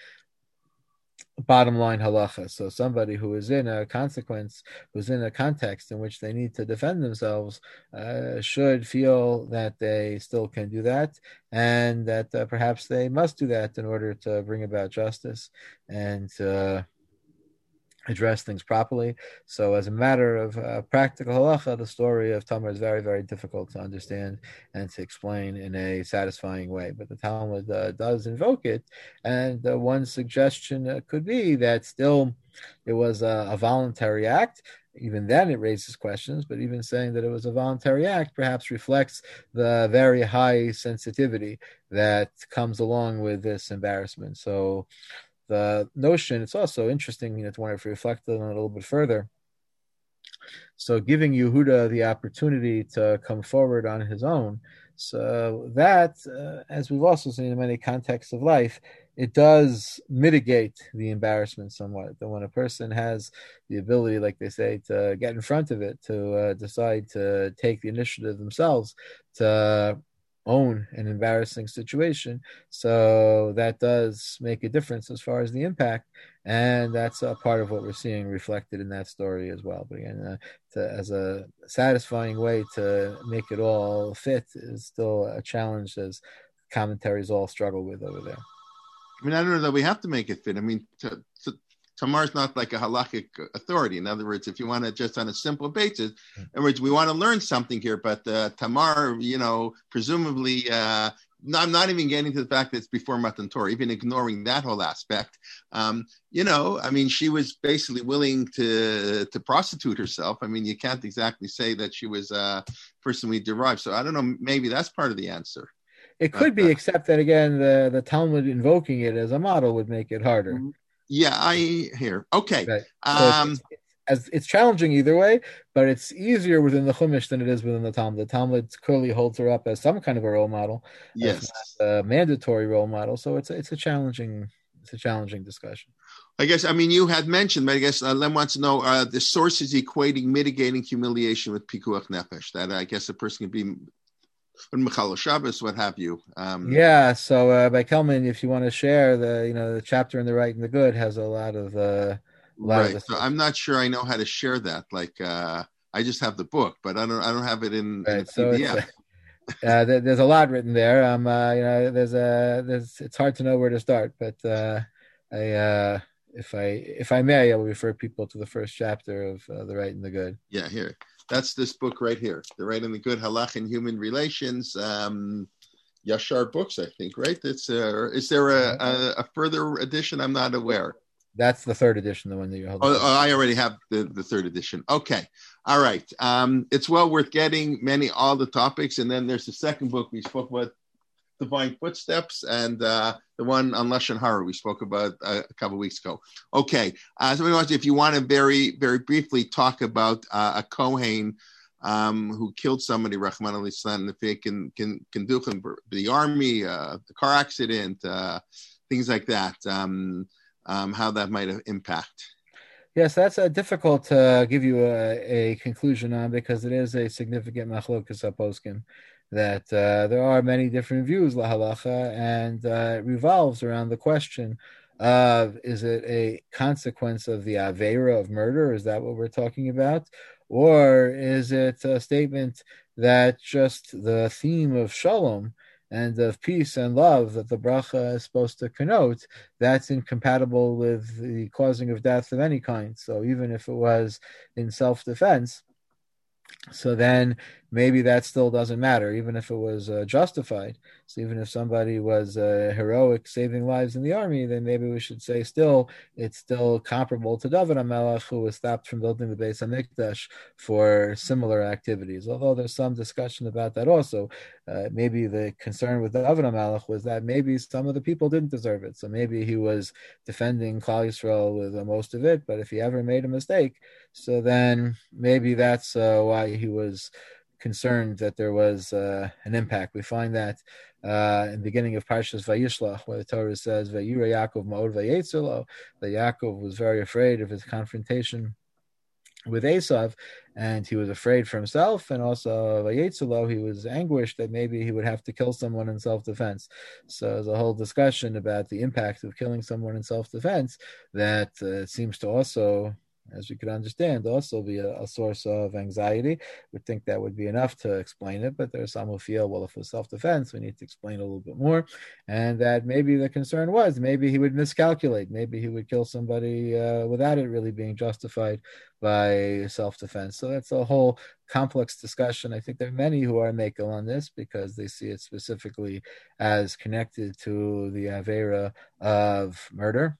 bottom line halacha. So somebody who is in a consequence, who's in a context in which they need to defend themselves, uh, should feel that they still can do that, and that uh, perhaps they must do that in order to bring about justice and uh, address things properly. So as a matter of uh, practical halacha, the story of Tamar is very, very difficult to understand and to explain in a satisfying way. But the Talmud uh, does invoke it. And uh, one suggestion uh, could be that still it was a, a voluntary act. Even then it raises questions, but even saying that it was a voluntary act perhaps reflects the very high sensitivity that comes along with this embarrassment. So the notion, it's also interesting, you know, to want to reflect on it a little bit further. So giving Yehuda the opportunity to come forward on his own, so that, uh, as we've also seen in many contexts of life, it does mitigate the embarrassment somewhat. That when a person has the ability, like they say, to get in front of it, to uh, decide to take the initiative themselves, to own an embarrassing situation, so that does make a difference as far as the impact, and that's a part of what we're seeing reflected in that story as well. But again, uh, to, as a satisfying way to make it all fit is still a challenge, as commentaries all struggle with over there. I mean, I don't know that we have to make it fit. I mean, to, to, Tamar's not like a halakhic authority. In other words, if you want to just on a simple basis, in other words, we want to learn something here, but uh, Tamar, you know, presumably, uh, no, I'm not even getting to the fact that it's before Matan Torah, even ignoring that whole aspect. Um, you know, I mean, she was basically willing to to prostitute herself. I mean, you can't exactly say that she was uh, personally derived. So I don't know, maybe that's part of the answer. It But could be, uh, except that again, the the Talmud invoking it as a model would make it harder. yeah, I hear. Okay. Right. So it's, Um, it's as it's challenging either way, but it's easier within the Chumash than it is within the Talmud. The Talmud clearly holds her up as some kind of a role model, if yes. not a mandatory role model. So it's a, it's a challenging it's a challenging discussion. I guess, I mean, you had mentioned, but I guess uh, Lem wants to know uh, the sources equating mitigating humiliation with pikuach nefesh. That I guess a person can be Mechal Shabbos, what have you. Um, Yeah. So uh, by Kelman, if you want to share the you know the chapter in the right and the good has a lot of uh, a lot of right. the So sources. I'm not sure I know how to share that. Like, uh, I just have the book, but I don't. I don't have it in in a Right. So it's P D F. uh, uh, there, there's a lot written there. Um, uh, you know, there's a there's it's hard to know where to start, but uh, I uh, if I if I may, I will refer people to the first chapter of uh, the right and the good. Yeah, here. That's this book right here. The Right and the Good, Halach and Human Relations. Um, Yashar Books, I think, right? It's uh, is there a, a, a further edition? I'm not aware. That's the third edition, the one that you're holding. Oh, oh, I already have the, the third edition. Okay. All right. Um, it's well worth getting many, all the topics. And then there's the second book we spoke about, Divine Footsteps, and uh, the one on Lashon Hara we spoke about uh, a couple of weeks ago. Okay. Uh, so if you want to very, very briefly talk about uh, a Kohen um, who killed somebody, Rahman al-Islam, if it can, can, can do the army, uh, the car accident, uh, things like that. Um, Um, how that might impact. Yes, that's uh, difficult to give you a, a conclusion on because it is a significant machlokas poskim that uh, there are many different views la halacha, and uh, it revolves around the question of is it a consequence of the avera of murder? Is that what we're talking about? Or is it a statement that just the theme of shalom and of peace and love that the bracha is supposed to connote, that's incompatible with the causing of death of any kind. So even if it was in self-defense, so then maybe that still doesn't matter, even if it was uh, justified. So even if somebody was uh, heroic, saving lives in the army, then maybe we should say still it's still comparable to David HaMelech, who was stopped from building the Beis HaMikdash for similar activities. Although there's some discussion about that also. Uh, maybe the concern with David HaMelech was that maybe some of the people didn't deserve it. So maybe he was defending Klal Yisrael with uh, most of it, but if he ever made a mistake, so then maybe that's uh, why he was concerned that there was uh, an impact. We find that uh, in the beginning of Parshas Vayishlach, where the Torah says, "Vayira Yaakov ma'od vayetzelo," that Yaakov was very afraid of his confrontation with Esav, and he was afraid for himself, and also Vayetzelo, he was anguished that maybe he would have to kill someone in self-defense. So there's a whole discussion about the impact of killing someone in self-defense that uh, seems to also, as we could understand, also be a, a source of anxiety. We think that would be enough to explain it, but there are some who feel, well, if it was self-defense, we need to explain a little bit more, and that maybe the concern was maybe he would miscalculate, maybe he would kill somebody uh, without it really being justified by self-defense. So that's a whole complex discussion. I think there are many who are makel on this because they see it specifically as connected to the avera of murder.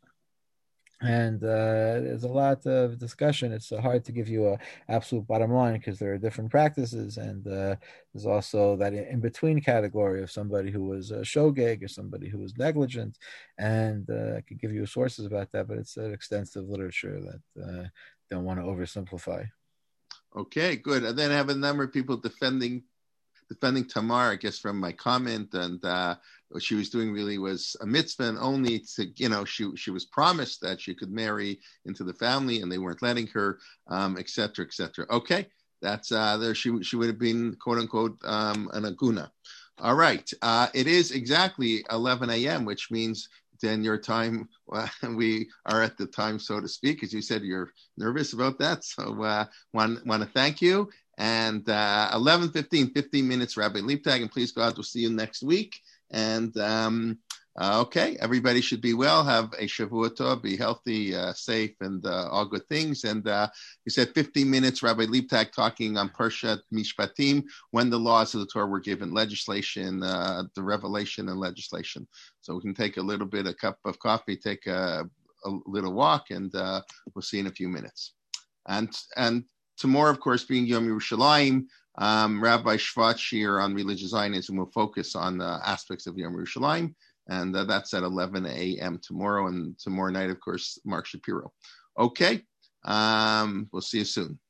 And uh, there's a lot of discussion. It's uh, hard to give you a absolute bottom line because there are different practices, and uh, there's also that in between category of somebody who was a shogeg or somebody who was negligent, and uh, I could give you sources about that, but it's an extensive literature that uh, don't want to oversimplify. Okay, good. And then I have a number of people defending defending Tamar, I guess, from my comment, and uh, what she was doing really was a mitzvah, and only to, you know, she she was promised that she could marry into the family, and they weren't letting her, um, et cetera, et cetera. Okay, that's uh, there. She she would have been quote unquote um, an aguna. All right, uh, it is exactly eleven a.m., which means then your time, well, we are at the time, so to speak. As you said, you're nervous about that, so uh, want want to thank you. And uh, eleven fifteen, fifteen minutes, Rabbi Leibtag, and please God, we'll see you next week. And um, uh, okay, everybody should be well, have a Shavua Tov, be healthy, uh, safe, and uh, all good things. And uh, he said fifteen minutes, Rabbi Leibtag talking on Parshat Mishpatim, when the laws of the Torah were given, legislation, uh, the revelation and legislation. So we can take a little bit, a cup of coffee, take a, a little walk, and uh, we'll see you in a few minutes. And and tomorrow, of course, being Yom Yerushalayim, um, Rabbi Shvat Shir on religious Zionism will focus on the aspects of Yom Yerushalayim, and uh, that's at eleven a.m. tomorrow, and tomorrow night, of course, Mark Shapiro. Okay, um, we'll see you soon.